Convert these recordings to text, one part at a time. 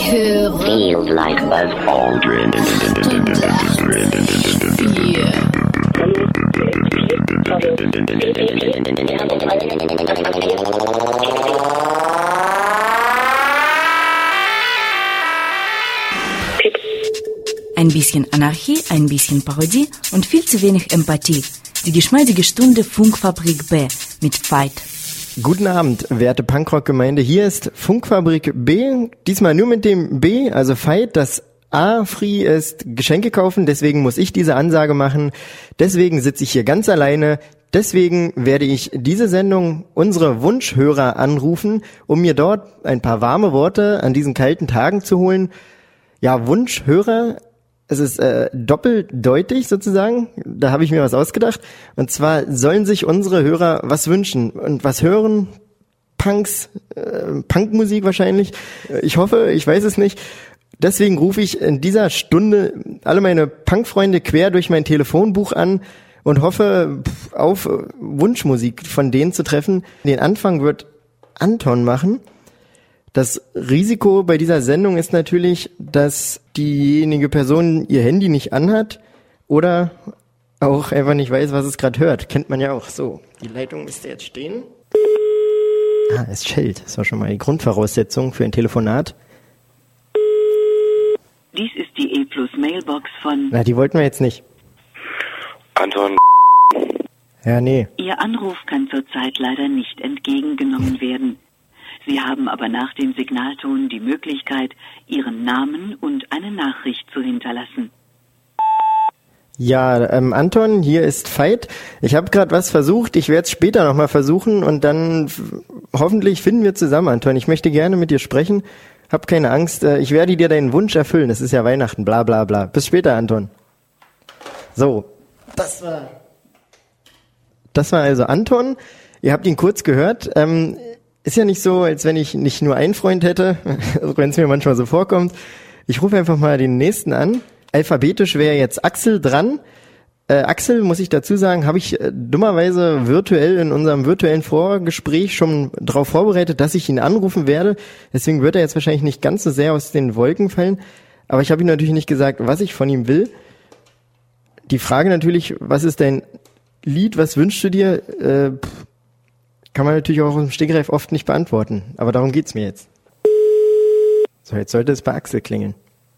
höre Feels like Buzz Aldrin. Ein bisschen Anarchie, ein bisschen Parodie und viel zu wenig Empathie. Die geschmeidige Stunde Funkfabrik B mit Fight. Guten Abend, werte Punkrock-Gemeinde. Hier ist Funkfabrik B. Diesmal nur mit dem B, also Fight. Das A, Free, ist Geschenke kaufen. Deswegen muss ich diese Ansage machen. Deswegen sitze ich hier ganz alleine. Deswegen werde ich diese Sendung unsere Wunschhörer anrufen, um mir dort ein paar warme Worte an diesen kalten Tagen zu holen. Ja, Wunschhörer. Es ist doppeldeutig sozusagen, da habe ich mir was ausgedacht. Und zwar sollen sich unsere Hörer was wünschen und was hören. Punks, Punkmusik wahrscheinlich. Ich hoffe, ich weiß es nicht. Deswegen rufe ich in dieser Stunde alle meine Punkfreunde quer durch mein Telefonbuch an und hoffe auf Wunschmusik von denen zu treffen. Den Anfang wird Anton machen. Das Risiko bei dieser Sendung ist natürlich, dass diejenige Person ihr Handy nicht anhat oder auch einfach nicht weiß, was es gerade hört. Kennt man ja auch. So, die Leitung müsste jetzt stehen. Es schellt. Das war schon mal die Grundvoraussetzung für ein Telefonat. Dies ist die E-Plus-Mailbox von... Na, die wollten wir jetzt nicht. Anton. Ja, nee. Ihr Anruf kann zurzeit leider nicht entgegengenommen werden. Sie haben aber nach dem Signalton die Möglichkeit, Ihren Namen und eine Nachricht zu hinterlassen. Ja, Anton, hier ist Veit. Ich habe gerade was versucht. Ich werde es später nochmal versuchen und dann hoffentlich finden wir zusammen, Anton. Ich möchte gerne mit dir sprechen. Hab keine Angst. Ich werde dir deinen Wunsch erfüllen. Es ist ja Weihnachten, bla bla bla. Bis später, Anton. So, das war also Anton. Ihr habt ihn kurz gehört. Ist ja nicht so, als wenn ich nicht nur einen Freund hätte, wenn es mir manchmal so vorkommt. Ich rufe einfach mal den nächsten an. Alphabetisch wäre jetzt Axel dran. Axel, muss ich dazu sagen, habe ich dummerweise virtuell in unserem virtuellen Vorgespräch schon darauf vorbereitet, dass ich ihn anrufen werde. Deswegen wird er jetzt wahrscheinlich nicht ganz so sehr aus den Wolken fallen. Aber ich habe ihm natürlich nicht gesagt, was ich von ihm will. Die Frage natürlich, was ist dein Lied, was wünschst du dir? Kann man natürlich auch im Stegreif oft nicht beantworten. Aber darum geht's mir jetzt. So, jetzt sollte es bei Axel klingeln.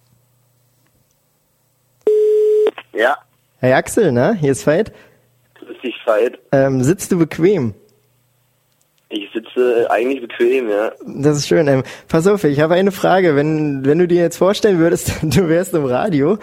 Ja. Hey Axel, na? Hier ist Veit. Grüß dich, Veit. Sitzt du bequem? Ich sitze eigentlich bequem, ja. Das ist schön. Pass auf, ich habe eine Frage. Wenn du dir jetzt vorstellen würdest, du wärst im Radio,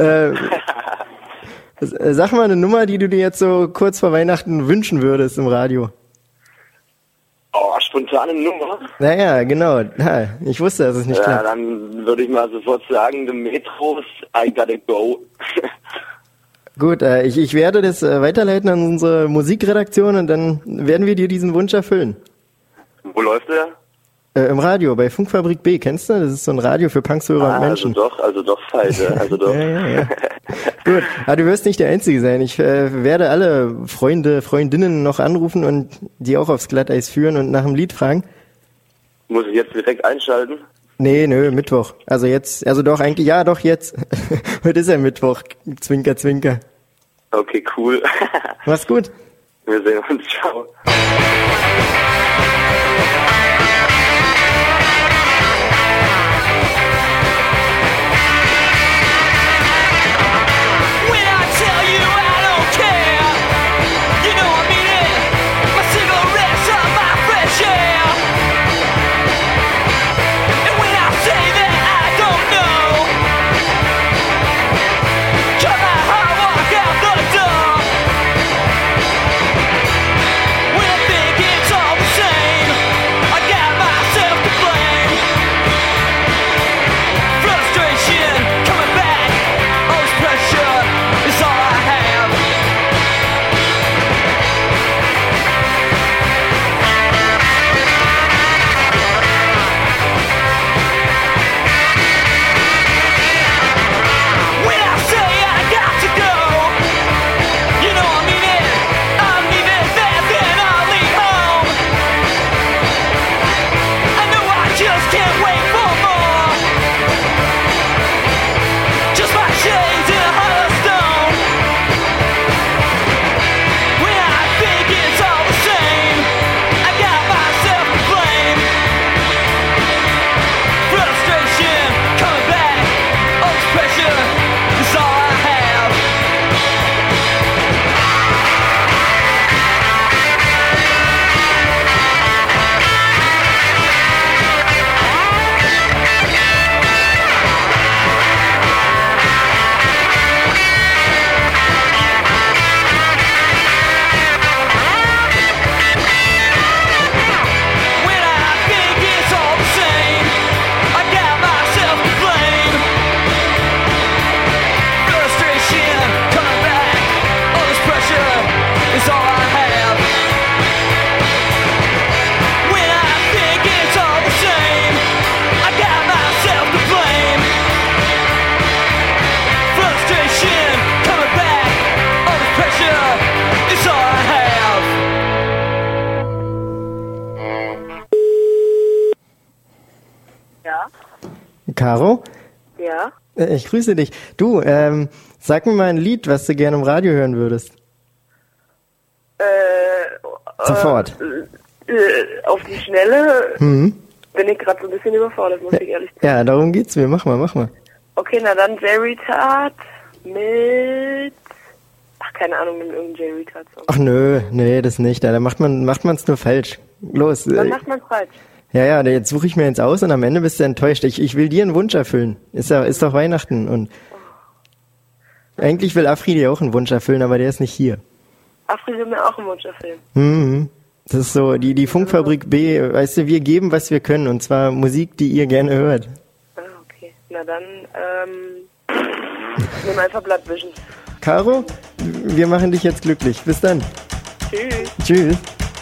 sag mal eine Nummer, die du dir jetzt so kurz vor Weihnachten wünschen würdest im Radio. Oh, spontane Nummer? Naja, genau. Ja, ich wusste, dass es nicht klappt. Ja, dann würde ich mal sofort sagen, The Metros, I Gotta Go. Gut, ich werde das weiterleiten an unsere Musikredaktion und dann werden wir dir diesen Wunsch erfüllen. Wo läuft der? Im Radio, bei Funkfabrik B, kennst du? Das ist so ein Radio für Punkszörer und Menschen. Also doch, Veit, also doch. ja. Gut, aber du wirst nicht der Einzige sein. Ich werde alle Freunde, Freundinnen noch anrufen und die auch aufs Glatteis führen und nach dem Lied fragen. Muss ich jetzt direkt einschalten? Nee, Mittwoch. Also jetzt, also doch eigentlich, ja doch jetzt. Heute ist ja Mittwoch. Zwinker, zwinker. Okay, cool. Mach's gut. Wir sehen uns, ciao. Think Ja. Caro? Ja. Ich grüße dich. Du, sag mir mal ein Lied, was du gerne im Radio hören würdest. Sofort. Auf die Schnelle bin ich gerade so ein bisschen überfordert, muss ich ehrlich sagen. Ja, darum geht's mir. Mach mal. Okay, na dann J-Retard mit... Ach, keine Ahnung, mit irgendeinem J-Retard-Song. Ach nee, das nicht. Da macht man's nur falsch. Los. Dann macht man's falsch. Ja, jetzt suche ich mir jetzt aus und am Ende bist du enttäuscht. Ich will dir einen Wunsch erfüllen. Ist doch Weihnachten und eigentlich will Afri dir auch einen Wunsch erfüllen, aber der ist nicht hier. Afri will mir auch einen Wunsch erfüllen. Das ist so, die Funkfabrik B, weißt du, wir geben, was wir können, und zwar Musik, die ihr gerne hört. Ah, okay. Na dann, nimm einfach Blood Vision. Caro, wir machen dich jetzt glücklich. Bis dann. Tschüss.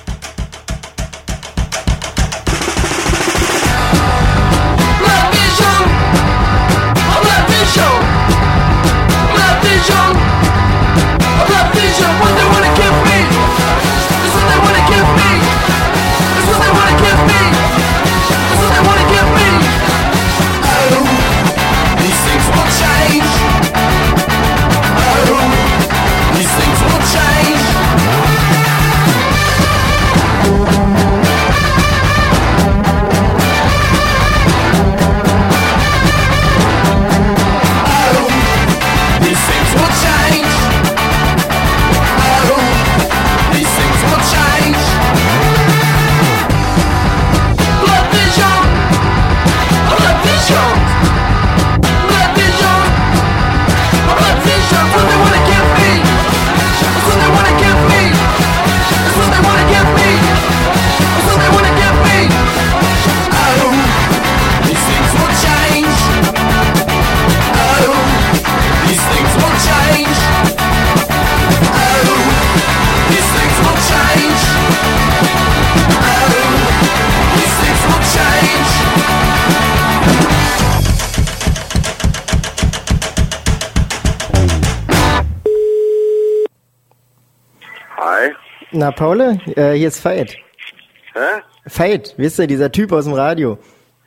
Na, Paul, hier ist Veit. Hä? Veit, wisst ihr, dieser Typ aus dem Radio.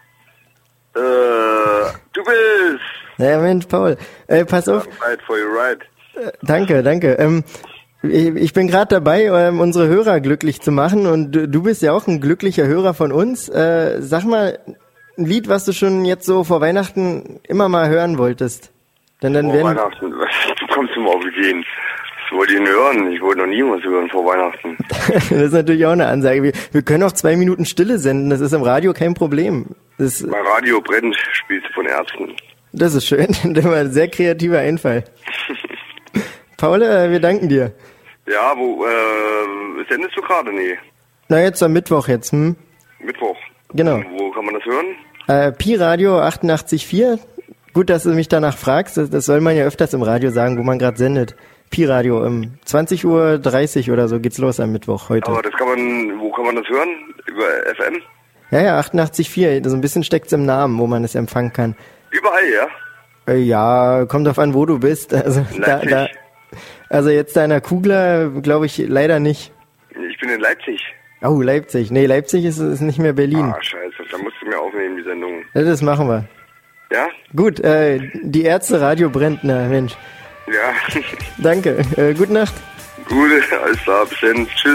Du bist... Ja, Mensch, Paul, pass auf. Right for you, right. Danke. Ich bin gerade dabei, unsere Hörer glücklich zu machen, und du bist ja auch ein glücklicher Hörer von uns. Sag mal, ein Lied, was du schon jetzt so vor Weihnachten immer mal hören wolltest. Denn dann vor Weihnachten? Du kommst immer auf Ideen. Was wollt ihr denn hören? Ich wollte noch nie was hören vor Weihnachten. Das ist natürlich auch eine Ansage. Wir können auch 2 Minuten Stille senden, das ist im Radio kein Problem. Bei Radio brennt spielst du von Ärzten. Das ist schön, das war ein sehr kreativer Einfall. Paul, wir danken dir. Ja, wo sendest du gerade? Nee. Na, jetzt am Mittwoch jetzt, Mittwoch? Genau. Und wo kann man das hören? Pi Radio 88.4. Gut, dass du mich danach fragst. Das soll man ja öfters im Radio sagen, wo man gerade sendet. Pi Radio, 20:30 Uhr oder so geht's los am Mittwoch heute. Aber das wo kann man das hören? Über FM? Ja, 88.4. So ein bisschen steckt's im Namen, wo man es empfangen kann. Überall, ja? Ja, kommt drauf an, wo du bist. Also, also jetzt da in der Kugler, glaube ich, leider nicht. Ich bin in Leipzig. Oh, Leipzig. Nee, Leipzig ist nicht mehr Berlin. Ah, scheiße. Da musst du mir aufnehmen, die Sendung. Ja, das machen wir. Ja? Gut, die Ärzte Radio brennt, na Mensch. Ja. Danke. Gute Nacht. Gute, alles klar. Bis dann. Tschüss.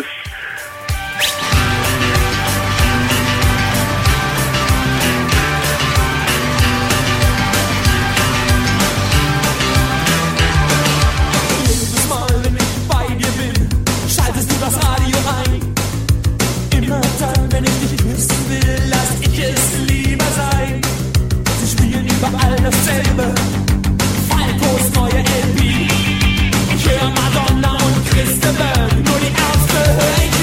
Jedes Mal, wenn ich bei dir bin, schaltest du das Radio ein. Immer dann, wenn ich dich küssen will, lass ich es lieber sein. Sie spielen überall dasselbe. Falcos neue LP. Ich höre Madonna und Christabel, nur die Ärzte höre ich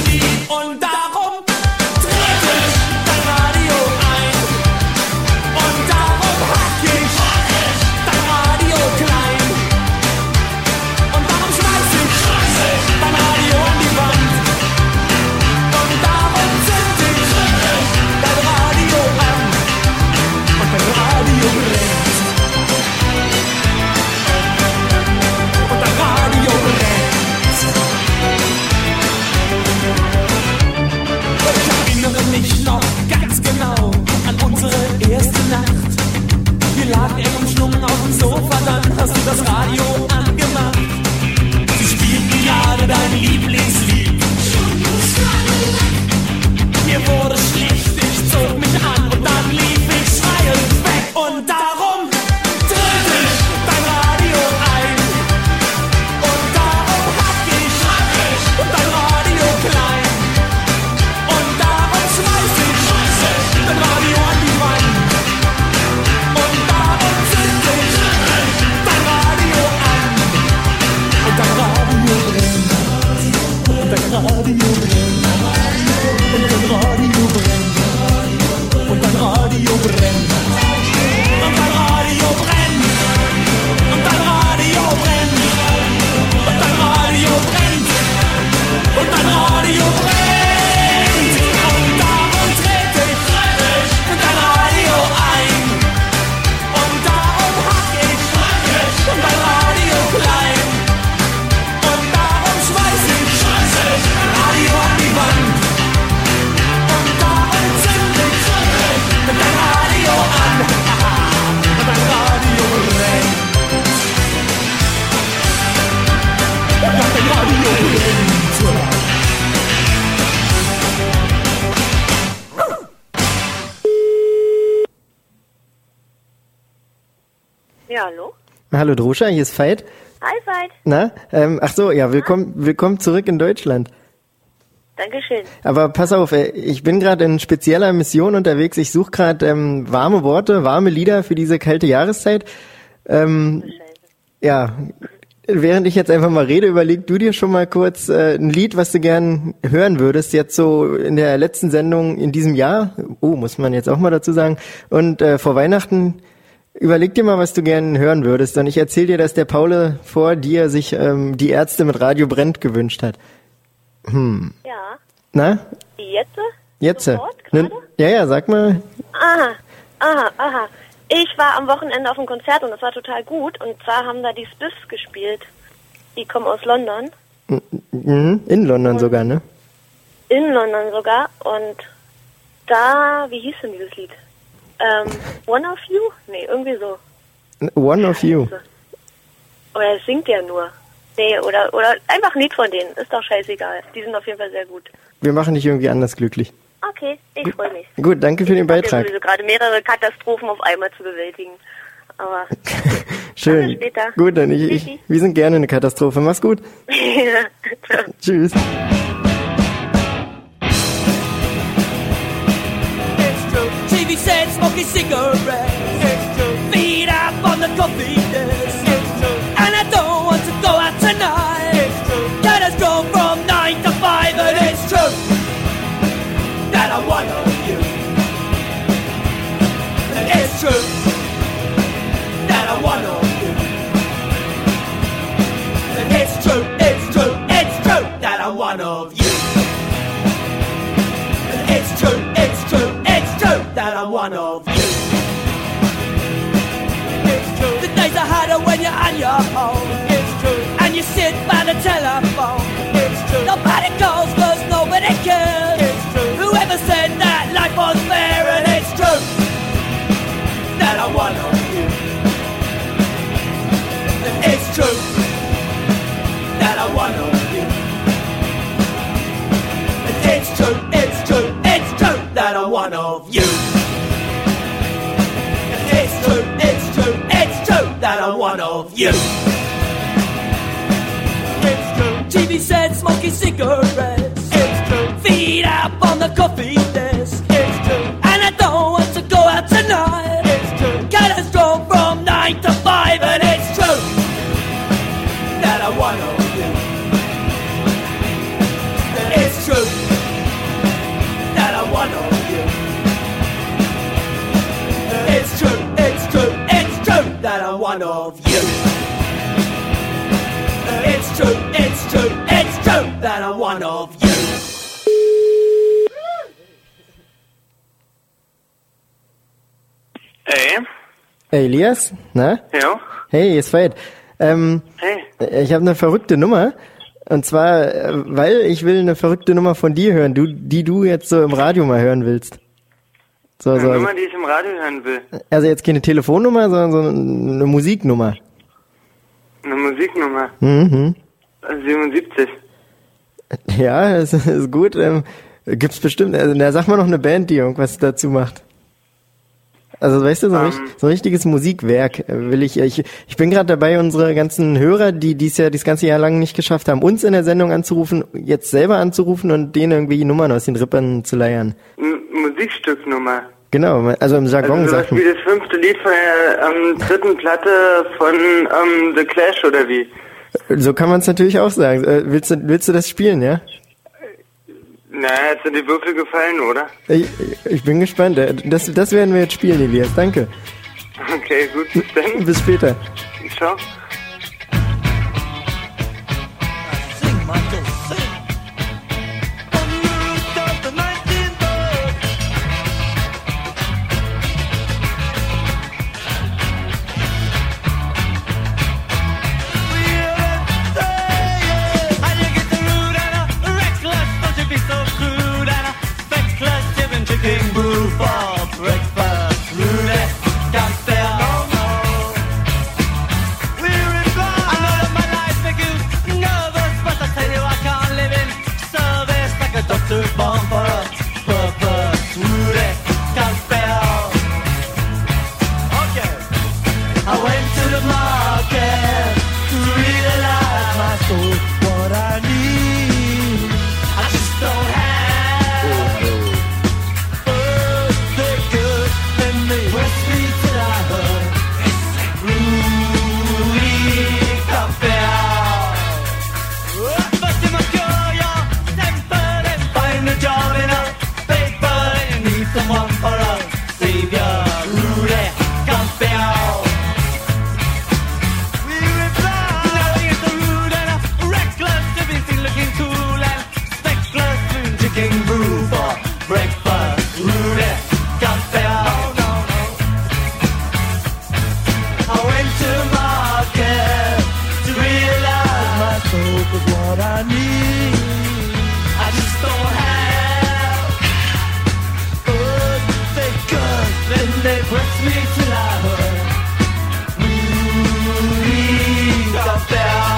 Ja, hallo? Hallo Druscha, hier ist Veit. Hi, Veit. Na? Ach so, ja, willkommen zurück in Deutschland. Dankeschön. Aber pass auf, ich bin gerade in spezieller Mission unterwegs. Ich suche gerade warme Worte, warme Lieder für diese kalte Jahreszeit. Ja, während ich jetzt einfach mal rede, überleg du dir schon mal kurz ein Lied, was du gern hören würdest, jetzt so in der letzten Sendung in diesem Jahr. Oh, muss man jetzt auch mal dazu sagen. Und vor Weihnachten, überleg dir mal, was du gern hören würdest. Und ich erzähle dir, dass der Paul vor dir sich die Ärzte mit Radio Brennt gewünscht hat. Ja. Na? Jetzt? Sofort, gerade? Ja, sag mal. Aha. Ich war am Wochenende auf einem Konzert und das war total gut. Und zwar haben da die Spiffs gespielt. Die kommen aus London. In London sogar, ne? In London sogar. Und da, wie hieß denn dieses Lied? One of You? Nee, irgendwie so. One of You. Oder es singt ja nur. Nee, oder einfach ein Lied von denen. Ist doch scheißegal. Die sind auf jeden Fall sehr gut. Wir machen dich irgendwie anders glücklich. Okay, ich freue mich. Gut, danke für den Beitrag. Ich habe gerade mehrere Katastrophen auf einmal zu bewältigen. Aber schön. Bis später. Gut, dann wir sind gerne eine Katastrophe. Mach's gut. Ja. Tschüss. TV said smoking cigarettes. Feet up on the coffee desk. And I don't want to go out tonight. That has gone from 9 to 5, and it's true that I'm one of you. And it's true that I'm one of you. And it's true that I'm one of you. And it's true that I'm one of you. It's true. The days are harder when you're on your own. It's true. And you sit by the telephone. It's true. Nobody calls 'cause nobody cares. It's true. Whoever said that life was fair, and it's true that I'm one of you. And it's true that I'm one of you. And it's true that I'm one of you. It's true that I'm one of you. It's true. TV said smoking cigarettes. It's true. Feet up on the coffee desk. It's true. And I don't want to go out tonight. It's true. Cat has gone from 9 to 5, and it's true that I'm one of you. And it's true that I'm one of you. It's true that I'm one of you. It's true that I'm one of you. Hey. Hey Elias, na? Ja. Hey, hier ist Veit. Hey. Ich habe eine verrückte Nummer. Und zwar, weil ich will eine verrückte Nummer von dir hören, die du jetzt so im Radio mal hören willst. Eine Nummer, die ich im Radio hören will. Also jetzt keine Telefonnummer, sondern so eine Musiknummer. Eine Musiknummer? 77. Ja, das ist gut. Gibt's bestimmt, also sag mal noch eine Band, die irgendwas dazu macht. Also weißt du, so ein richtiges Musikwerk will ich. Ich bin gerade dabei, unsere ganzen Hörer, die dies ja das ganze Jahr lang nicht geschafft haben, uns in der Sendung anzurufen, jetzt selber anzurufen und denen irgendwie Nummern aus den Rippern zu leiern. Musikstücknummer. Genau, also im Jargon also sagt man. Wie das 5. Lied von der 3. Platte von The Clash oder wie? So kann man es natürlich auch sagen. Willst du das spielen, ja? Na, hat dir die Würfel gefallen, oder? Ich bin gespannt. Das werden wir jetzt spielen, Elias. Danke. Okay, gut, bis dann. Bis später. Ciao. For breakfast, rudest, can't stay no more. We puts me to the Rudy Campbell. First you must cure your temper and find a job in a paper. You need someone for a savior, Rudy Campbell. We reply, nothing is so rude and reckless. Everything looking cool and speckless. Drinking brew for breakfast, Rudy Campbell. I went to market to realize my soap is what I need. I just don't have because then they press me to love. Rudy Campbell.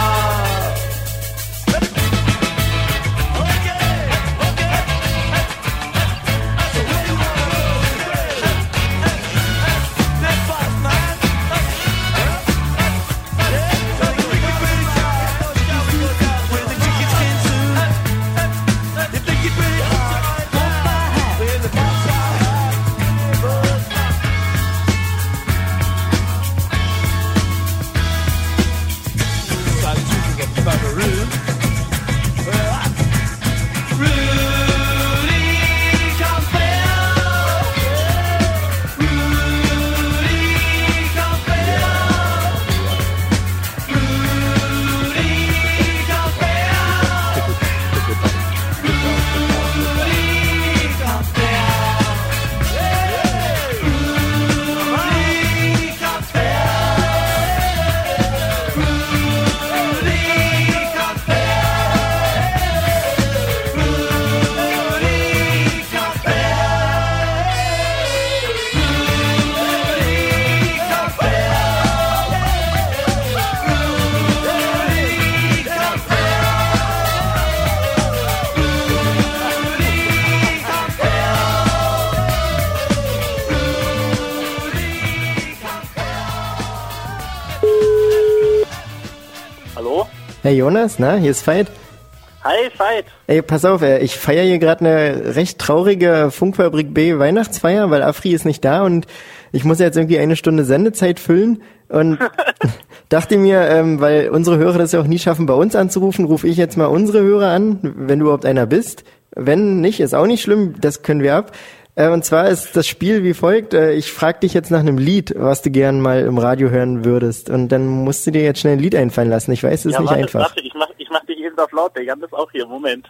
Hallo? Hey Jonas, na, hier ist Veit. Hi, Veit. Ey, pass auf, ich feiere hier gerade eine recht traurige Funkfabrik B Weihnachtsfeier, weil Afri ist nicht da und ich muss jetzt irgendwie eine Stunde Sendezeit füllen und dachte mir, weil unsere Hörer das ja auch nie schaffen, bei uns anzurufen, rufe ich jetzt mal unsere Hörer an, wenn du überhaupt einer bist. Wenn nicht, ist auch nicht schlimm, das können wir ab. Und zwar ist das Spiel wie folgt, ich frage dich jetzt nach einem Lied, was du gern mal im Radio hören würdest und dann musst du dir jetzt schnell ein Lied einfallen lassen. Ich weiß, es ist nicht einfach. Warte, ich mach dich eben auf laut, der Jan ist auch hier, Moment.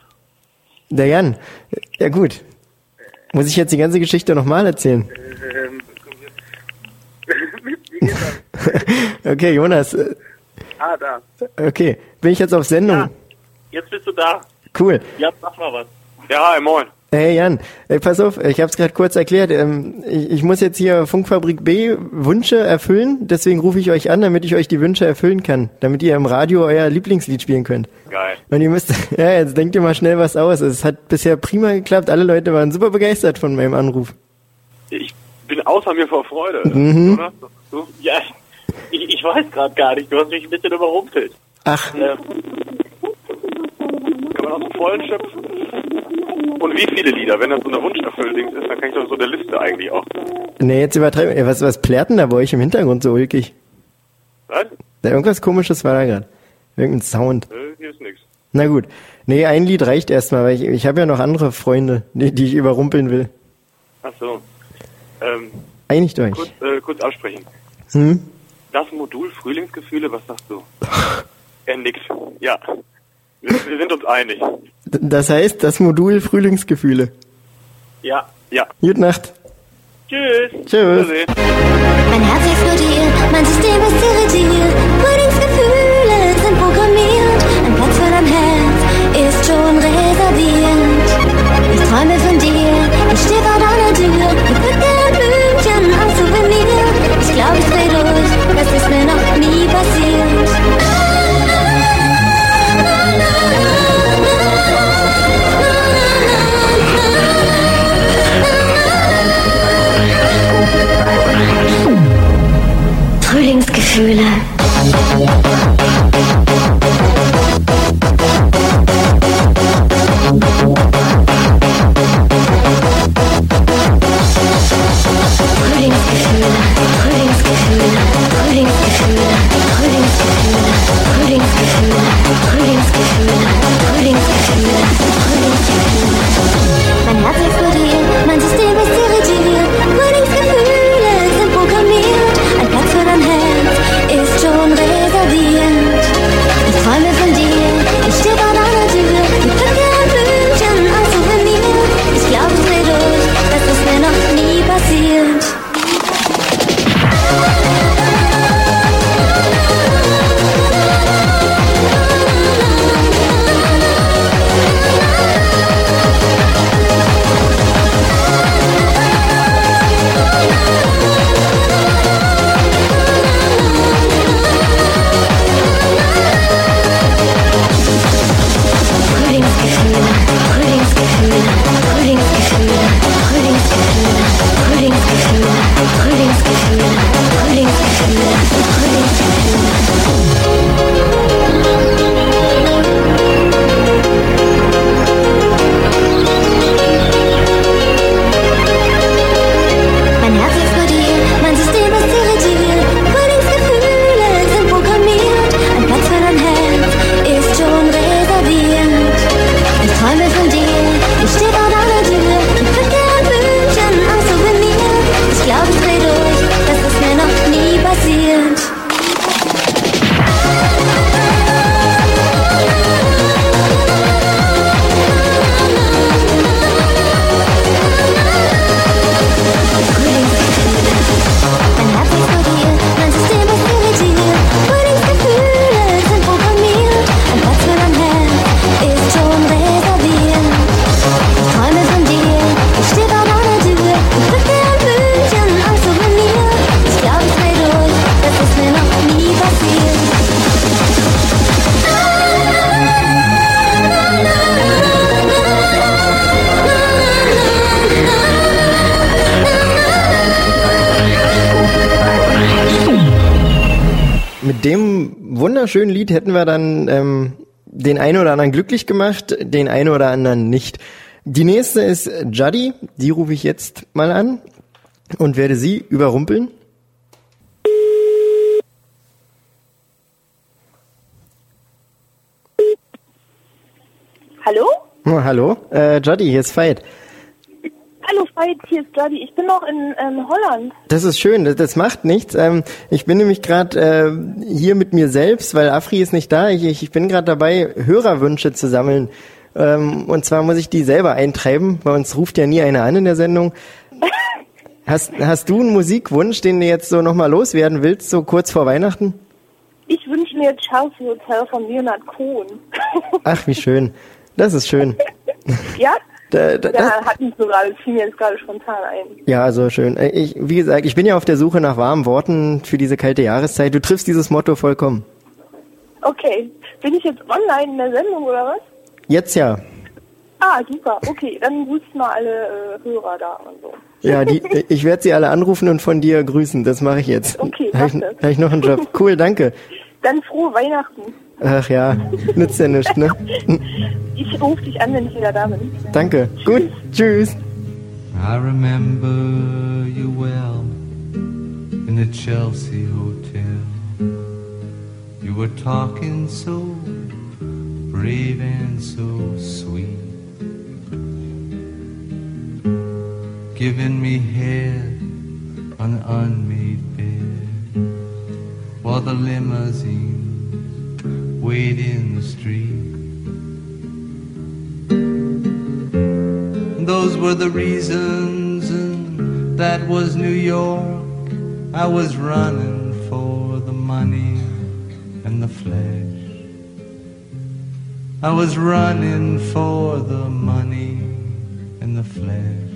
Der Jan, ja gut. Muss ich jetzt die ganze Geschichte nochmal erzählen? Wie geht das? Okay, Jonas. Da. Okay, bin ich jetzt auf Sendung? Ja, jetzt bist du da. Cool. Jan, sag mal was. Ja, hi, moin. Hey Jan, pass auf, ich habe es gerade kurz erklärt. Ich muss jetzt hier Funkfabrik B Wünsche erfüllen, deswegen rufe ich euch an, damit ich euch die Wünsche erfüllen kann, damit ihr im Radio euer Lieblingslied spielen könnt. Geil. Und ihr müsst, ja, jetzt denkt ihr mal schnell was aus. Es hat bisher prima geklappt, alle Leute waren super begeistert von meinem Anruf. Ich bin außer mir vor Freude, oder? Ja, ich weiß gerade gar nicht, du hast mich ein bisschen überrumpelt. Ach. Kann man aus dem Vollen schöpfen? Und wie viele Lieder? Wenn das so eine Wunscherfüll-Dings ist, dann kann ich doch so eine Liste eigentlich auch. Nee, jetzt übertreiben. Ey, was plärt denn da bei euch im Hintergrund so ulkig? Was? Da irgendwas Komisches war da gerade. Irgendein Sound. Hier ist nix. Na gut. Nee, ein Lied reicht erstmal, weil ich habe ja noch andere Freunde, die ich überrumpeln will. Ach so. Einigt euch. Kurz aussprechen. Das Modul Frühlingsgefühle, was sagst du? Er nickt. Ja. Wir sind uns einig. Das heißt, das Modul Frühlingsgefühle. Ja, ja. Gute Nacht. Tschüss. Tschüss. Mein Herz explodiert, mein System ist irritiert. Frühlingsgefühle sind programmiert. Ein Platz für dein Herz ist schon reserviert. Ich träume von dir, ich stehe vor deiner Tür. Mit Bücken und Blümchen als Souvenir. Ich glaube, ich dreh durch, das ist mir noch nie passiert. Frühlingsgefühle. Frühlingsgefühle. Mein Herz explodiert, mein System ist irritiert. Frühlingsgefühle sind programmiert. Ein Platz für dein Herz ist schon reserviert. Ich träume von dir, ich stehe vor deiner Tür. Ich pflücke ein Blümchen als Souvenir. Ich glaube, ich dreh durch, das ist mir noch nie passiert. Mein Herz explodiert, mein System ist irritiert. Frühlingsgefühle sind programmiert. Ein Platz für dein Herz ist schon reserviert. Ich träume von dir, ich stehe vor deiner Tür. Ich pflücke ein Blümchen als Souvenir. Ich glaube, ich dreh durch, das ist mir noch nie passiert. Mein Herz explodiert, mein System ist irritiert. Frühlingsgefühle sind programmiert. Ein Platz für dein Herz ist schon reserviert. Ich träume von dir, ich stehe vor deiner Tür. Ich pflücke ein Blümchen als Souvenir. Ich glaube, ich dreh durch, das ist mir noch nie passiert. Mit dem wunderschönen Lied hätten wir dann den einen oder anderen glücklich gemacht, den einen oder anderen nicht. Die nächste ist Judy, die rufe ich jetzt mal an und werde sie überrumpeln. Hallo? Oh, hallo, Judy, hier ist Veit. Hallo Veit, hier ist Jody. Ich bin noch in Holland. Das ist schön, das macht nichts. Ich bin nämlich gerade hier mit mir selbst, weil Afri ist nicht da. Ich bin gerade dabei, Hörerwünsche zu sammeln. Und zwar muss ich die selber eintreiben, weil uns ruft ja nie einer an in der Sendung. Hast du einen Musikwunsch, den du jetzt so nochmal loswerden willst, so kurz vor Weihnachten? Ich wünsche mir Chelsea Hotel von Leonard Cohen. Ach, wie schön. Das ist schön. Ja? Das hat mich so gerade, fiel mir jetzt gerade spontan ein. Ja, also schön. Wie gesagt, ich bin ja auf der Suche nach warmen Worten für diese kalte Jahreszeit. Du triffst dieses Motto vollkommen. Okay. Bin ich jetzt online in der Sendung oder was? Jetzt ja. Ah, super. Okay, dann grüßt mal alle Hörer da und so. Ja, ich werde sie alle anrufen und von dir grüßen. Das mache ich jetzt. Okay, mach das. Habe ich noch einen Job. Cool, danke. Dann frohe Weihnachten. Ach ja, nützt ja nichts, ne? Ich rufe dich an, wenn ich wieder da bin. Danke. Gut, tschüss. I remember you well in the Chelsea Hotel. You were talking so brave and so sweet, giving me head on an unmade bed while the limousine wait in the street. Those were the reasons, and that was New York. I was running for the money and the flesh. I was running for the money and the flesh.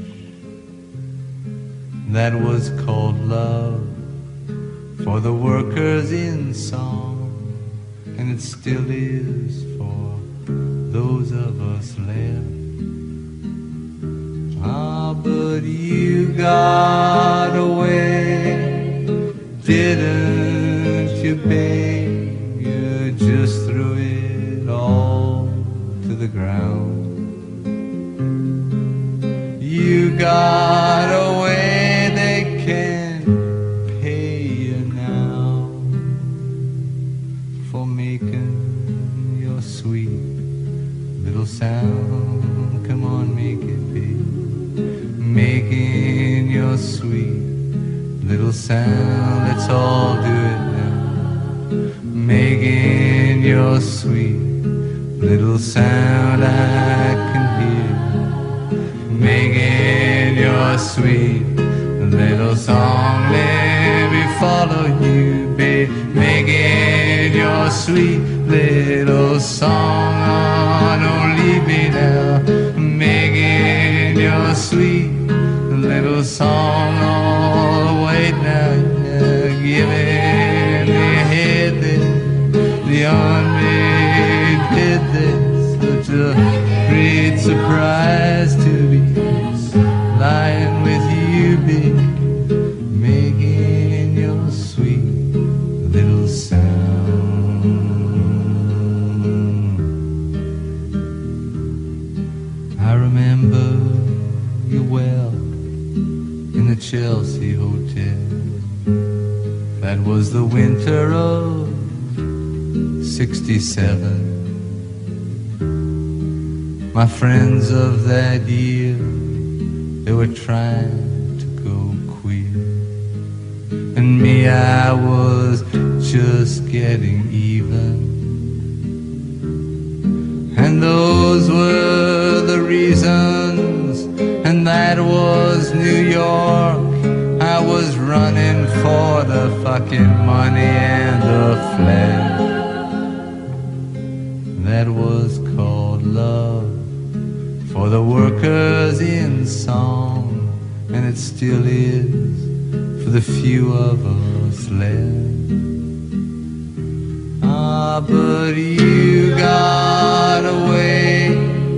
That was called love for the workers in song, and it still is for those of us left. Ah, but you got away, didn't you, babe? You just threw it all to the ground. You got away, they can't little sound, let's all do it now. Making your sweet little sound I can hear. Making your sweet little song, let me follow you, babe. Making your sweet little song, oh, don't leave me now. Making your sweet little song, oh, wait now, yeah, giving me head there, the unmade bed there's such a great surprise to be lying with you, babe, making your sweet little sound. I remember you well in the Chelsea Hotel. That was the winter of '67. My friends of that year, they were trying to go queer. And me, I was just getting even. And those were the reasons, and that was New York. I was running for the fucking money and the flag. That was called love for the workers in song, and it still is for the few of us left. Ah, but you got away,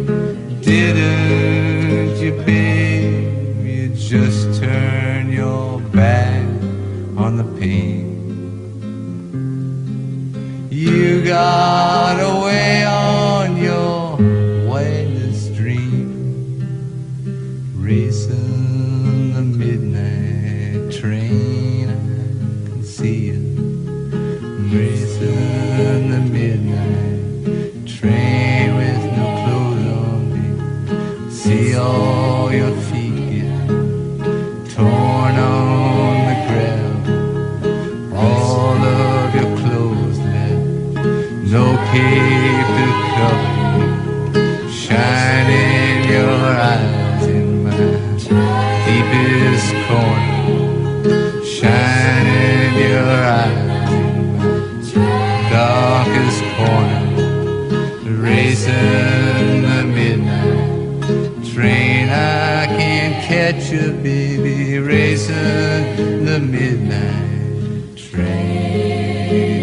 didn't you, babe? You just turned your back on the pain. You got away on your wildest dream, racing the midnight train. I can see you racing the midnight train with no clothes on, babe. See all your feet get torn on the ground, all of your clothes left, no cape to cover you, shining your eyes in my deepest corner, shining your eyes in my darkest corner, racing the midnight train. I can't catch you, baby, racing the midnight train.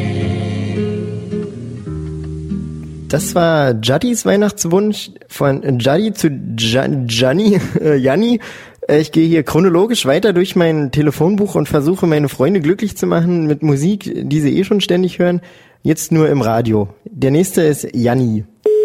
Das war Juddys Weihnachtswunsch von Juddy zu Janni. Ich gehe hier chronologisch weiter durch mein Telefonbuch und versuche, meine Freunde glücklich zu machen mit Musik, die sie eh schon ständig hören, jetzt nur im Radio. Der nächste ist Janni.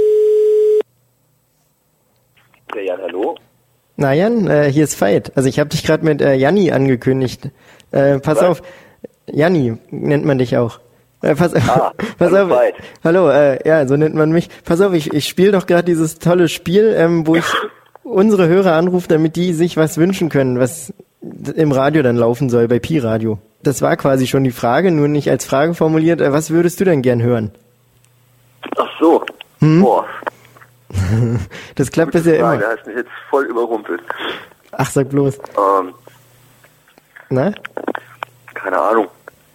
Der Jan, hallo? Na Jan, hier ist Veit. Also ich habe dich gerade mit Janni angekündigt. Pass auf, Janni nennt man dich auch. Pass auf. Veit. Hallo, ja, so nennt man mich. Pass auf, ich spiele doch gerade dieses tolle Spiel, wo ich unsere Hörer anrufe, damit die sich was wünschen können, was im Radio dann laufen soll, bei Pi-Radio. Das war quasi schon die Frage, nur nicht als Frage formuliert. Was würdest du denn gern hören? Ach so. Boah. Das klappt bisher immer. Du hast mich jetzt voll überrumpelt. Ach, sag bloß. Na? Keine Ahnung.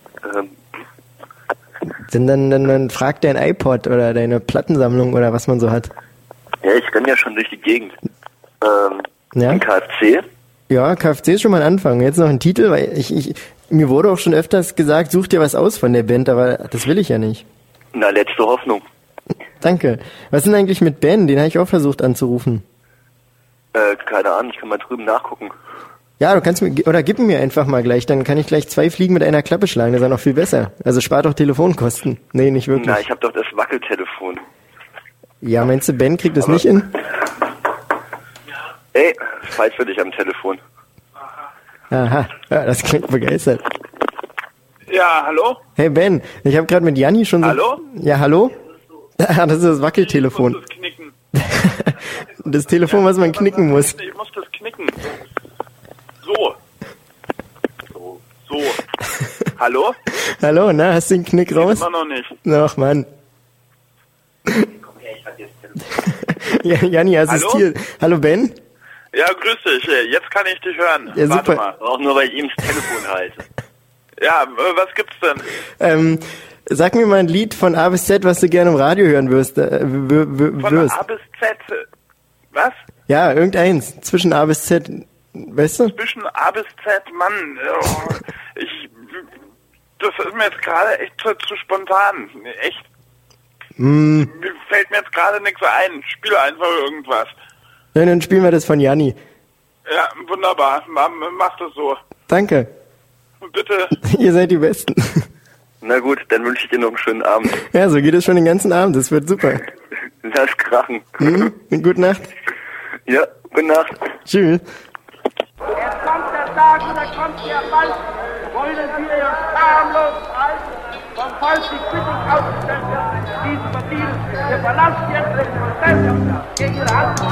Dann frag dein iPod oder deine Plattensammlung oder was man so hat. Ja, ich renne ja schon durch die Gegend. Ja? Ein KFC? Ja, KFC ist schon mal ein Anfang. Jetzt noch ein Titel, weil mir wurde auch schon öfters gesagt, such dir was aus von der Band, aber das will ich ja nicht. Na, letzte Hoffnung. Danke. Was ist denn eigentlich mit Ben? Den habe ich auch versucht anzurufen. Keine Ahnung, ich kann mal drüben nachgucken. Ja, du kannst gib mir einfach mal gleich, dann kann ich gleich 2 Fliegen mit einer Klappe schlagen, das ist ja noch viel besser. Also spart doch Telefonkosten. Nee, nicht wirklich. Na, ich habe doch das Wackeltelefon. Ja, meinst du, Ben kriegt das nicht hin? Ey, Veit für dich am Telefon. Aha, ja, das klingt begeistert. Ja, hallo? Hey Ben, ich habe gerade mit Janni schon so... Hallo? Ja, hallo? Ah, das ist das Wackeltelefon. Ich muss das knicken. Das Telefon, was man knicken muss. Ich muss das knicken. So. Hallo? Hallo, na, hast du den Knick raus? Immer noch nicht. Ach, Mann. Ja, Janni, assistiert. Hallo, Ben? Ja, grüß dich. Jetzt kann ich dich hören. Ja, Warte super. mal. Auch nur, weil ich ihm das Telefon halte. Ja, was gibt's denn? Sag mir mal ein Lied von A bis Z, was du gerne im Radio hören wirst. Von A bis Z. Was? Ja, irgendeins. Zwischen A bis Z. Weißt du? Zwischen A bis Z, Mann. Das ist mir jetzt gerade echt zu spontan. Echt. Mir fällt mir jetzt gerade nichts ein. Spiel einfach irgendwas. Ja, dann spielen wir das von Janni. Ja, wunderbar. Mach das so. Danke. Bitte. Ihr seid die Besten. Na gut, dann wünsche ich dir noch einen schönen Abend. Ja, so geht es schon den ganzen Abend. Das wird super. Lass krachen. Gute Nacht. Ja, gute Nacht. Tschüss. Jetzt kommt der Tag und da kommt der bald. Wollen wir ihr schamlos halten, vom Volk die Quittung ausgestellt wird, diesen verdienen. Wir verlassen jetzt den Prozess gegen ihre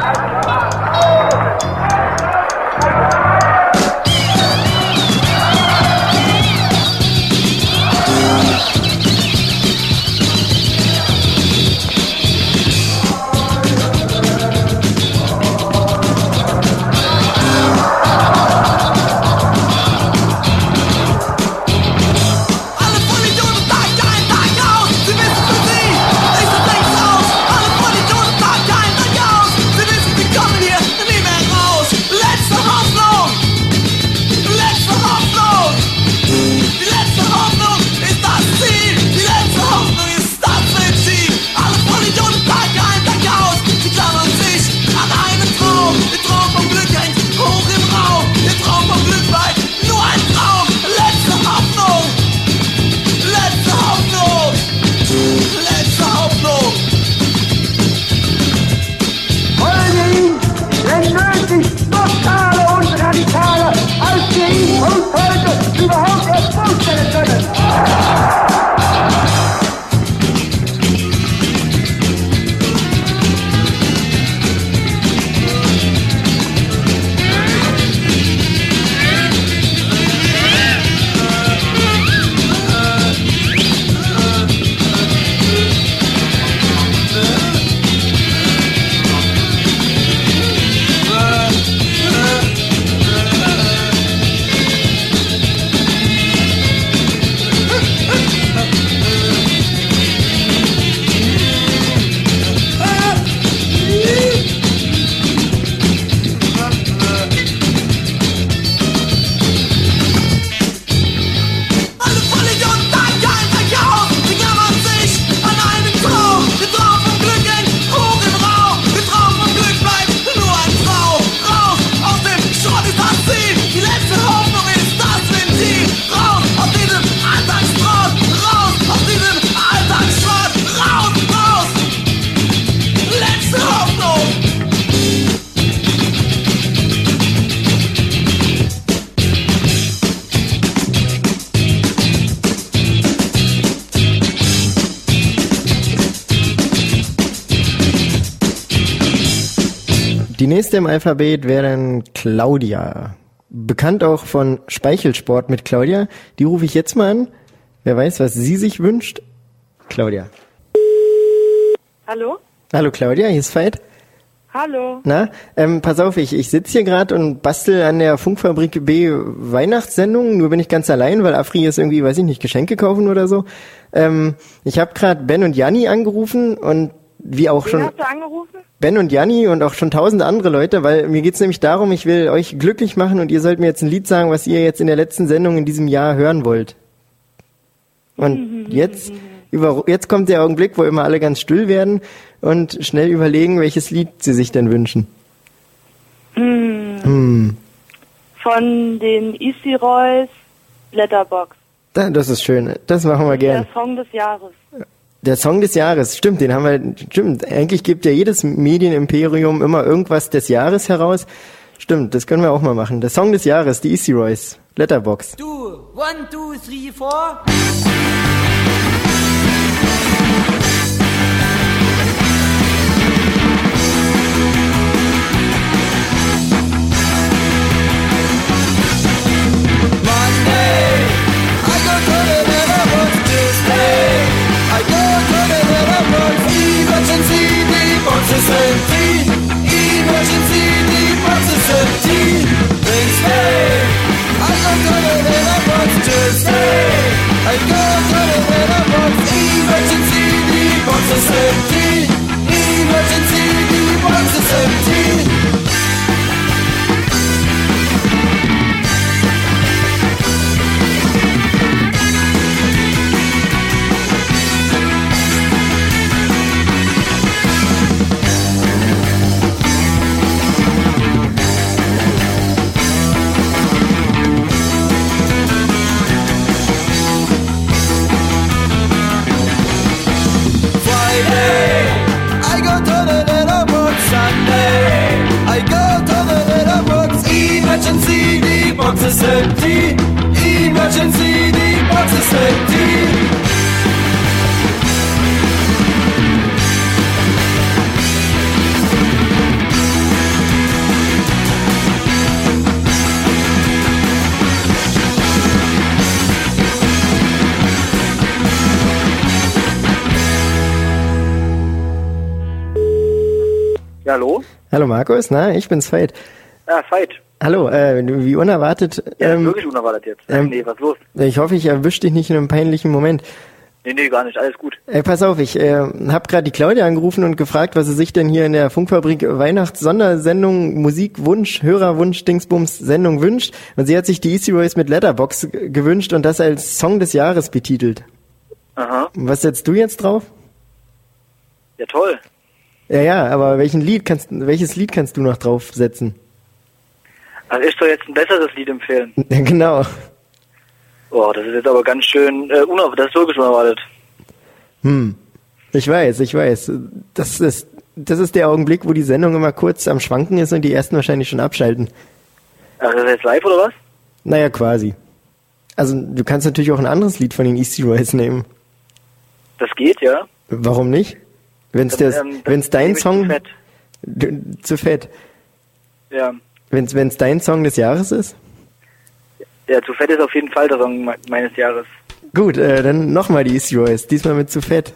Die nächste im Alphabet wäre dann Claudia. Bekannt auch von Speichelsport mit Claudia. Die rufe ich jetzt mal an. Wer weiß, was sie sich wünscht. Claudia. Hallo? Hallo Claudia, hier ist Veit. Hallo. Na, pass auf, ich sitze hier gerade und bastel an der Funkfabrik B Weihnachtssendung. Nur bin ich ganz allein, weil Afri ist irgendwie, weiß ich nicht, Geschenke kaufen oder so. Ich habe gerade Ben und Janni angerufen und wie auch schon... Wen hast du angerufen? Ben und Janni und auch schon 1000 andere Leute, weil mir geht's nämlich darum, ich will euch glücklich machen und ihr sollt mir jetzt ein Lied sagen, was ihr jetzt in der letzten Sendung in diesem Jahr hören wollt. Und jetzt kommt der Augenblick, wo immer alle ganz still werden und schnell überlegen, welches Lied sie sich denn wünschen. Von den Easy Royce, Letterbox. Das ist schön, das machen wir gern. Der Song des Jahres. Der Song des Jahres, stimmt, den haben wir, stimmt. Eigentlich gibt ja jedes Medienimperium immer irgendwas des Jahres heraus. Stimmt, das können wir auch mal machen. Der Song des Jahres, die Easy Royce, Letterbox. 1, 2, 3, 4. Monday, I go to stay. I go to the letterbox. Emergency, the box is empty. Emergency, the box is empty. Emergency, the box is empty. Emergency, the box is empty. Ja, hallo? Hallo Markus, na, ich bin's Veit. Ja, Veit. Hallo, wie unerwartet. Ja, wirklich unerwartet jetzt. Nee, was ist los? Ich hoffe, ich erwische dich nicht in einem peinlichen Moment. Nee, gar nicht, alles gut. Pass auf, ich habe gerade die Claudia angerufen und gefragt, was sie sich denn hier in der Funkfabrik Weihnachts-Sondersendung Musikwunsch, Hörerwunsch, Dingsbums Sendung wünscht. Und sie hat sich die Easy Royce mit Letterbox gewünscht und das als Song des Jahres betitelt. Aha. Was setzt du jetzt drauf? Ja, toll. Ja, aber welches Lied kannst du noch draufsetzen? Also ich soll jetzt ein besseres Lied empfehlen. Ja, genau. Oh, das ist jetzt aber ganz schön unerwartet. Das ist wirklich unerwartet. Ich weiß. Das ist der Augenblick, wo die Sendung immer kurz am Schwanken ist und die ersten wahrscheinlich schon abschalten. Ach, das ist jetzt live oder was? Naja, quasi. Also du kannst natürlich auch ein anderes Lied von den Easy Royce nehmen. Das geht, ja. Warum nicht? Wenn's dein Song... Zu fett. Ja. Wenn's dein Song des Jahres ist? Ja, Zu fett ist auf jeden Fall der Song meines Jahres. Gut, dann nochmal die Easy Royce, diesmal mit Zu fett.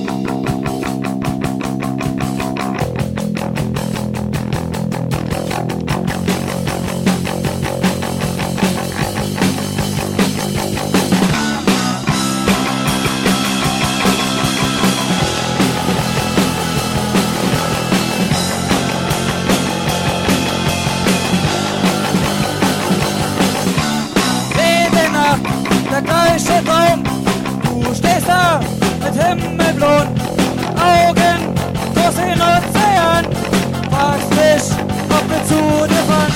Der gleiche Traum, du stehst da mit himmelblauen Augen, groß in Ozean, fragst dich, ob wir zu dir fahren.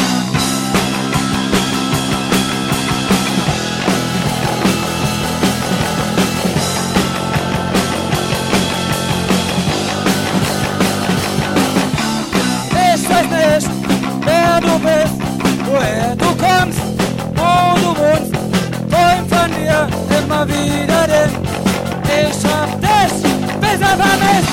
Ich weiß nicht, wer du bist, woher du kommst, wo du wohnst. Träum von dir immer wieder, denn ich hab dich bisher vermisst.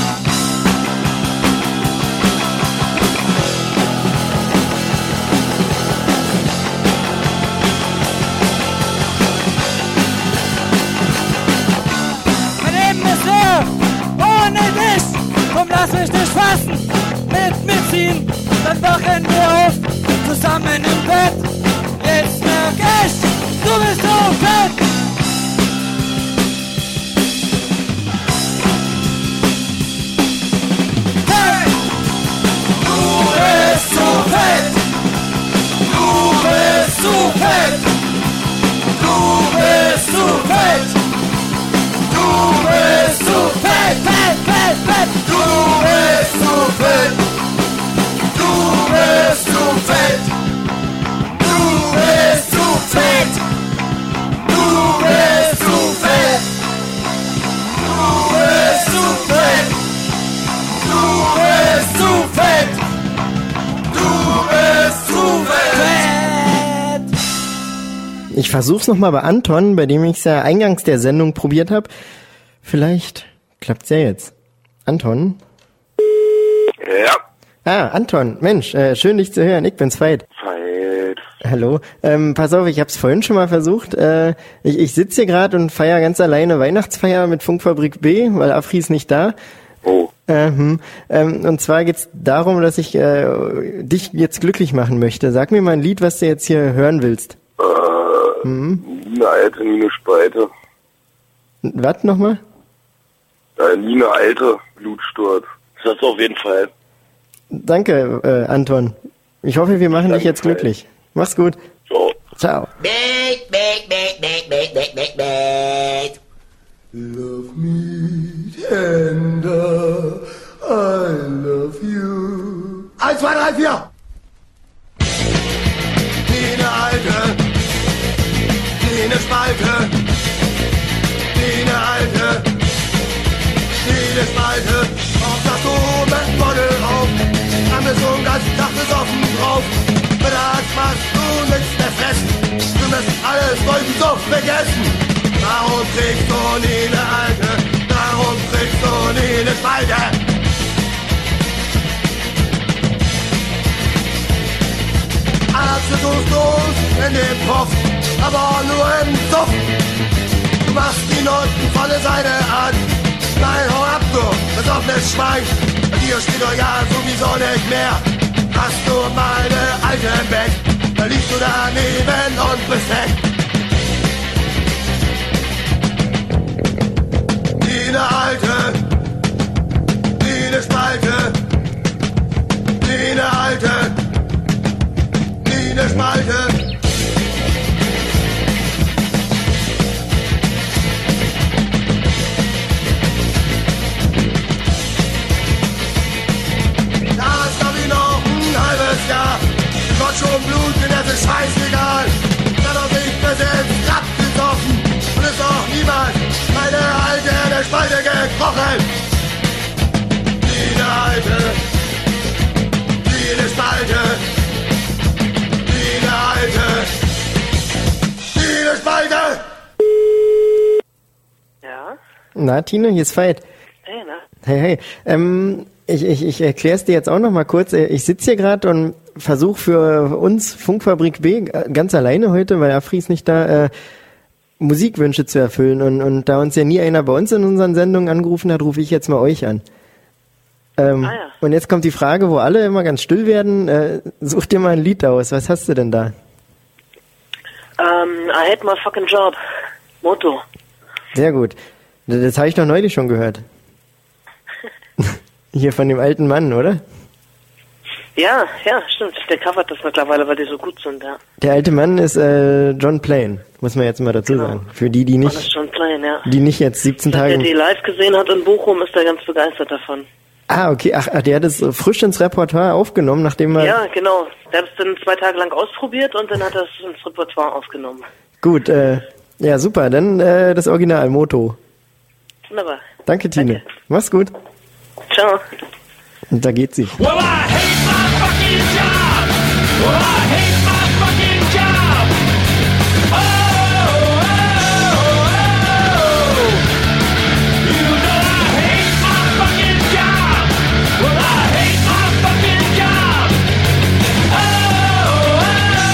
Mein Leben ist leer, ohne dich. Komm, lass mich dich fassen, mit mir ziehen. Dann wachen wir auf, zusammen im Bett. Jetzt merk ich, du bist so fett! Hey! Du bist so fett! Du bist so fett! Du bist so fett! Du bist so fett! Fett, fett, fett! Du bist so fett! Du bist so fett! Du bist so fett! Du bist so fett! Du bist so fett! Du bist so fett! Du bist so fett! Ich versuch's nochmal bei Anton, bei dem ich's ja eingangs der Sendung probiert habe. Vielleicht klappt's ja jetzt. Anton? Ja. Ah, Anton, Mensch, schön dich zu hören. Ich bin's Veit. Hallo. Pass auf, ich hab's vorhin schon mal versucht. Ich sitze hier gerade und feiere ganz alleine Weihnachtsfeier mit Funkfabrik B, weil Afri ist nicht da. Oh. Und zwar geht's darum, dass ich dich jetzt glücklich machen möchte. Sag mir mal ein Lied, was du jetzt hier hören willst. Eine alte, nie eine Spalte. Was nochmal? Nie eine alte, Blutsturz. Das hast du auf jeden Fall. Danke, Anton. Ich hoffe, wir machen dich jetzt glücklich. Mach's gut. Ciao. Ciao. Love me tender, I love you. 1, 2, 3, 4. Die ne alte, die ne Spalte, die ne alte, die ne Spalte. Auf das oben Bottle rauf, haben wir so einen ganzen Tag besoffen drauf. Mittags machst du nichts mehr fressen, du musst alles voll besoffen vergessen. Warum kriegst du nie ne alte, warum kriegst du nie ne Spalte? Absolutlos in dem Puff, aber nur im Duft. Du machst die Noten volle Seite an. Nein, hau ab, du besoffenes Schwein. Dir steht doch ja sowieso nicht mehr. Hast du mal ne alte im Bett, da liegst du daneben und bist weg. Die ne alte, die ne Spalte, die ne alte, die ne Spalte. Ja, Gott schon Blut, denn das ist scheißegal. Dann hab ich mir selbst abgesoffen und ist auch niemals meine alte in der Spalte gekrochen. Die ne alte, die ne Spalte, die ne alte, die ne Spalte. Ja? Na, Tine, hier ist Veit. Hey, na? Hey. Ich erkläre es dir jetzt auch noch mal kurz. Ich sitze hier gerade und versuche für uns Funkfabrik B ganz alleine heute, weil Afri ist nicht da, Musikwünsche zu erfüllen. Und da uns ja nie einer bei uns in unseren Sendungen angerufen hat, rufe ich jetzt mal euch an. Ja. Und jetzt kommt die Frage, wo alle immer ganz still werden. Such dir mal ein Lied aus. Was hast du denn da? I hate my fucking job. Motto. Sehr gut. Das habe ich doch neulich schon gehört. Hier von dem alten Mann, oder? Ja, stimmt. Der covert das mittlerweile, weil die so gut sind, ja. Der alte Mann ist John Plain, muss man jetzt mal dazu sagen. Für die Das nicht, ist John Plain, ja. die nicht jetzt 17 Wenn Tage... der die live gesehen hat in Bochum, ist er ganz begeistert davon. Ah, okay. Ach, der hat es frisch ins Repertoire aufgenommen, nachdem er... Ja, genau. Der hat es dann 2 Tage lang ausprobiert und dann hat er es ins Repertoire aufgenommen. Gut, ja, super. Dann das Original, Moto. Wunderbar. Danke, Tine. Mach's gut. Ciao. Und da geht sie. Well, I hate my fucking job. Well, I hate my fucking job. Oh, oh, oh. You know I hate my fucking job. Well, I hate my fucking job. Oh, oh,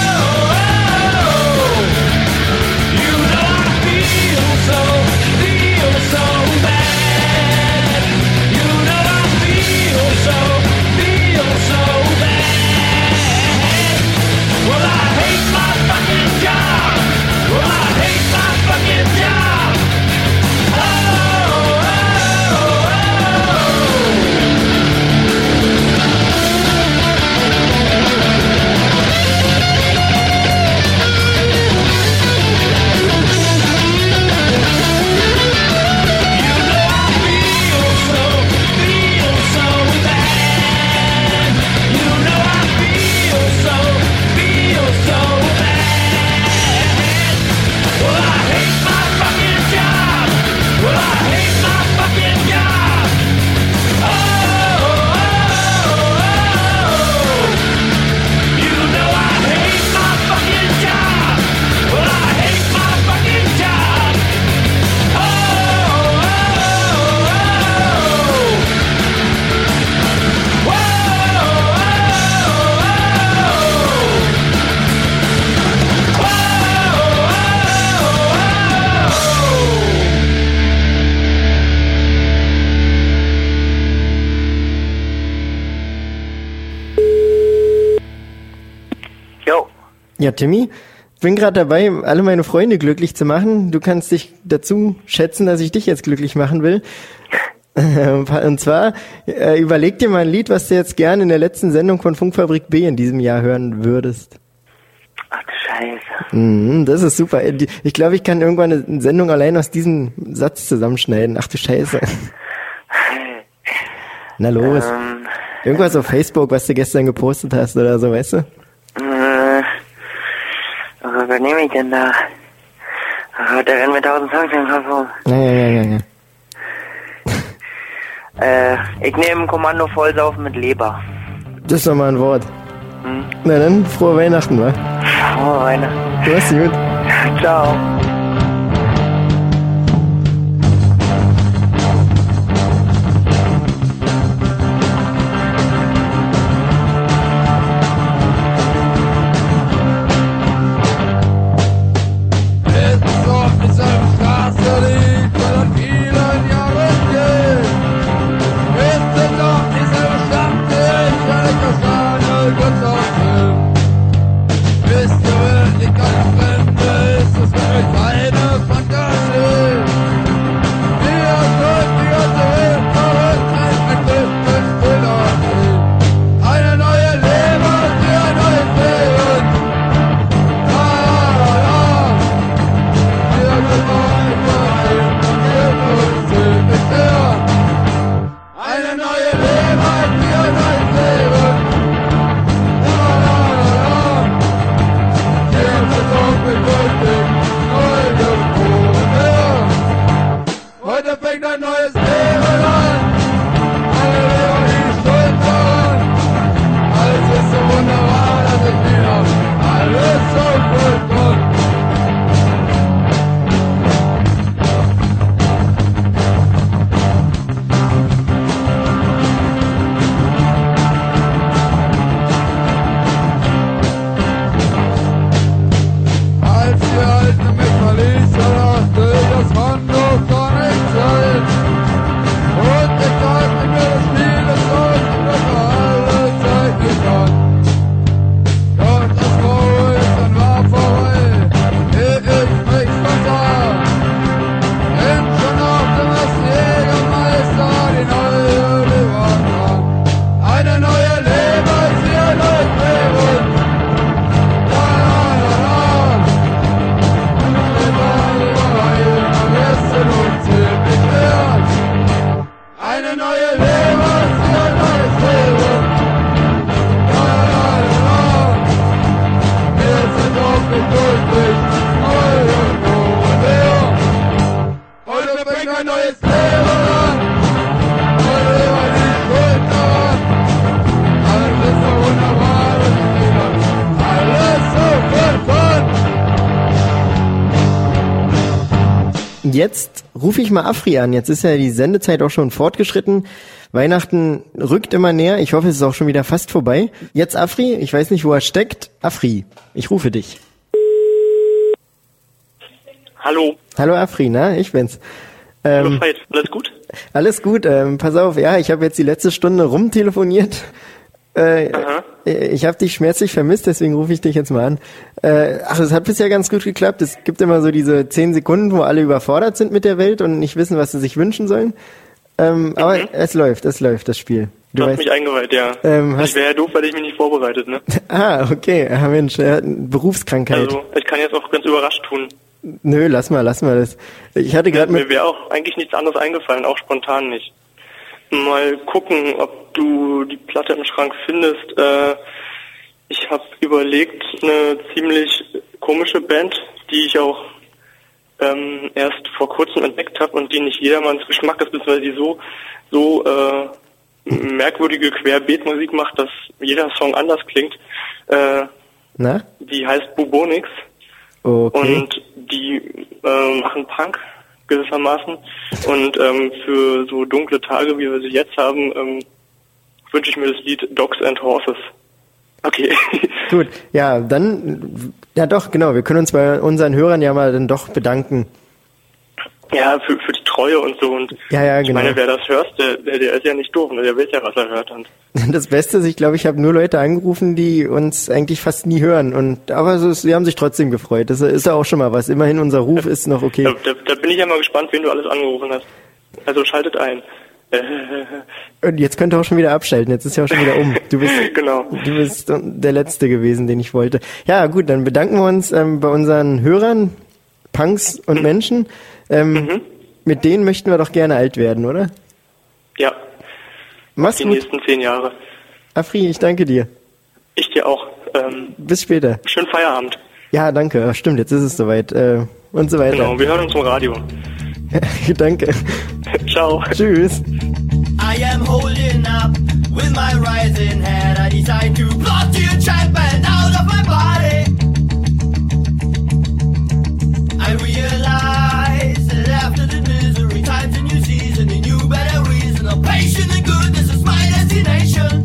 oh. You know I feel so bad. You know I feel so bad. Well, I hate my fucking job. Well, I hate my fucking job. Oh, oh, Ja, Timmy, bin gerade dabei, alle meine Freunde glücklich zu machen. Du kannst dich dazu schätzen, dass ich dich jetzt glücklich machen will. Und zwar, überleg dir mal ein Lied, was du jetzt gerne in der letzten Sendung von Funkfabrik B in diesem Jahr hören würdest. Ach du Scheiße. Das ist super. Ich glaube, ich kann irgendwann eine Sendung allein aus diesem Satz zusammenschneiden. Ach du Scheiße. Na los. Irgendwas auf Facebook, was du gestern gepostet hast oder so, weißt du? Was nehme ich denn da? Da rennen mir 1000 Songs im Kopf rum. Ja. Ich nehme Kommando Vollsaufen mit Leber. Das ist doch mal ein Wort. Na dann, frohe Weihnachten, wa? Frohe Weihnachten. Du hast gut. Ciao. Jetzt rufe ich mal Afri an. Jetzt ist ja die Sendezeit auch schon fortgeschritten. Weihnachten rückt immer näher. Ich hoffe, es ist auch schon wieder fast vorbei. Jetzt Afri, ich weiß nicht, wo er steckt. Afri, ich rufe dich. Hallo. Hallo Afri, na, ich bin's. Hallo Veit, alles gut? Alles gut, pass auf, ja, ich habe jetzt die letzte Stunde rumtelefoniert. Ich habe dich schmerzlich vermisst, deswegen rufe ich dich jetzt mal an. Es hat bisher ganz gut geklappt. Es gibt immer so diese 10 Sekunden, wo alle überfordert sind mit der Welt und nicht wissen, was sie sich wünschen sollen. Aber es läuft, das Spiel. Du hast mich eingeweiht, ja. Ich wäre ja doof, weil ich mich nicht vorbereitet, ne? Okay. Mensch, er hat eine Berufskrankheit. Also, ich kann jetzt auch ganz überrascht tun. Nö, lass mal das. Ich hatte gerade mir wäre auch eigentlich nichts anderes eingefallen, auch spontan nicht. Mal gucken, ob du die Platte im Schrank findest. Ich habe überlegt, eine ziemlich komische Band, die ich auch erst vor kurzem entdeckt habe und die nicht jedermanns Geschmack ist, beziehungsweise die so merkwürdige Querbeet-Musik macht, dass jeder Song anders klingt. Die heißt Bubonix. Okay. Und die machen Punk gewissermaßen. Und für so dunkle Tage, wie wir sie jetzt haben, wünsche ich mir das Lied Dogs and Horses. Okay. Gut, ja, dann, ja doch, genau, wir können uns bei unseren Hörern ja mal dann doch bedanken. Ja, für die Treue und so. Und Ja, ich genau. meine, wer das hört, der ist ja nicht doof, ne? Der weiß ja, was er hört. Und Das Beste ist, ich glaube, ich habe nur Leute angerufen, die uns eigentlich fast nie hören. Aber sie haben sich trotzdem gefreut. Das ist ja auch schon mal was. Immerhin, unser Ruf ist noch okay. da bin ich ja mal gespannt, wen du alles angerufen hast. Also schaltet ein. Und jetzt könnt ihr auch schon wieder abschalten. Jetzt ist ja auch schon wieder um. Du bist der Letzte gewesen, den ich wollte. Ja, gut, dann bedanken wir uns bei unseren Hörern, Punks und Menschen. Mit denen möchten wir doch gerne alt werden, oder? Ja. Mach's die gut. nächsten 10 Jahre. Afri, ich danke dir. Ich dir auch. Bis später. Schönen Feierabend. Ja, danke. Ach, stimmt, jetzt ist es soweit. Und so weiter. Genau, wir hören uns im Radio. Danke. Ciao. Tschüss. I am holding up with my rising head. I decide to blot the enchantment out of my body. I realize that after the misery, time's a new season, a new better reason. Of patience and goodness is my destination.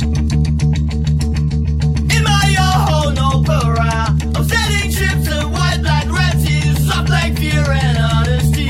In my own opera of sailing ships and white like red seas, soft like fear and honesty.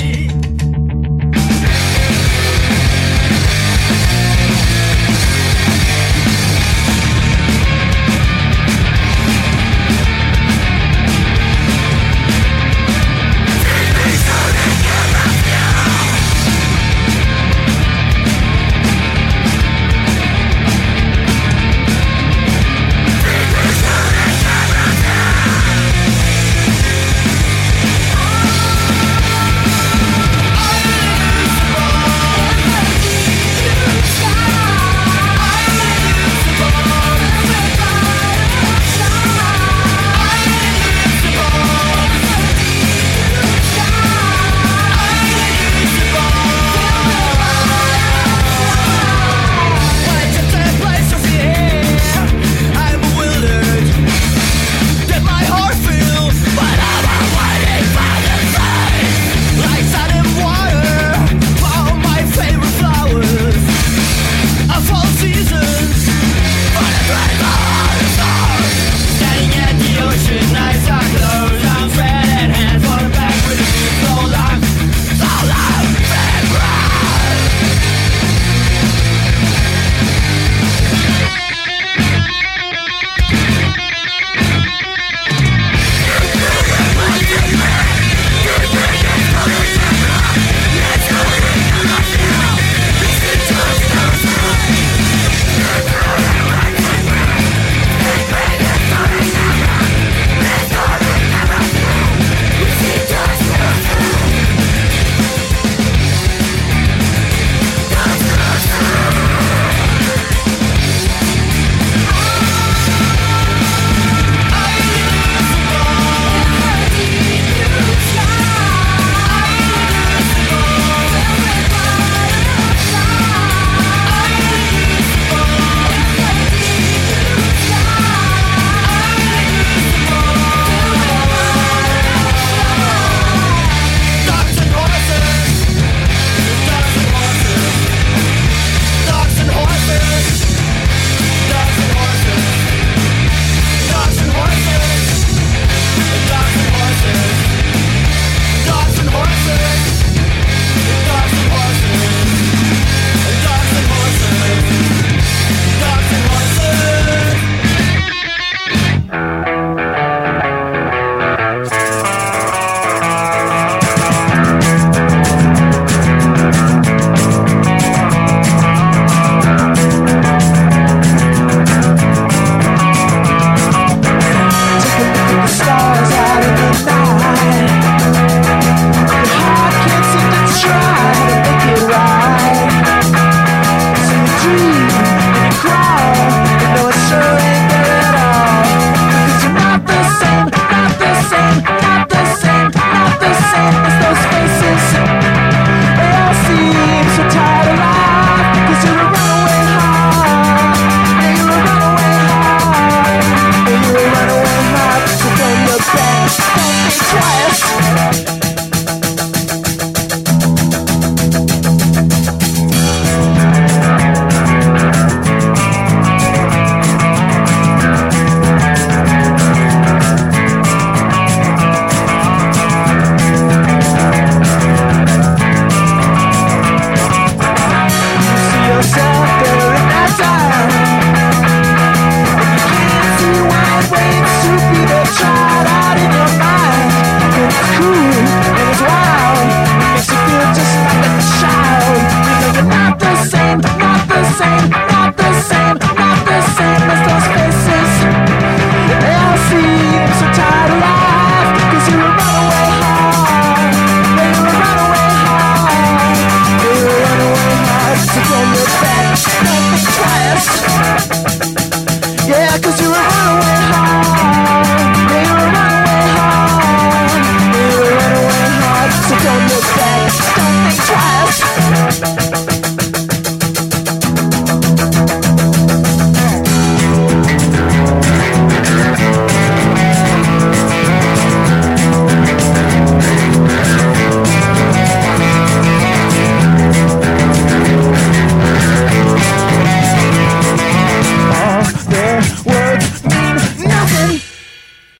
same, not the same, not the same as those faces they all seem so tired of life, 'cause you're a runaway heart, yeah, you're a runaway heart, yeah, you're a runaway heart, so don't look back, don't think twice, yeah, 'cause you're a runaway heart, yeah, you're a runaway heart, yeah, you're a runaway heart, so don't look back, don't think twice.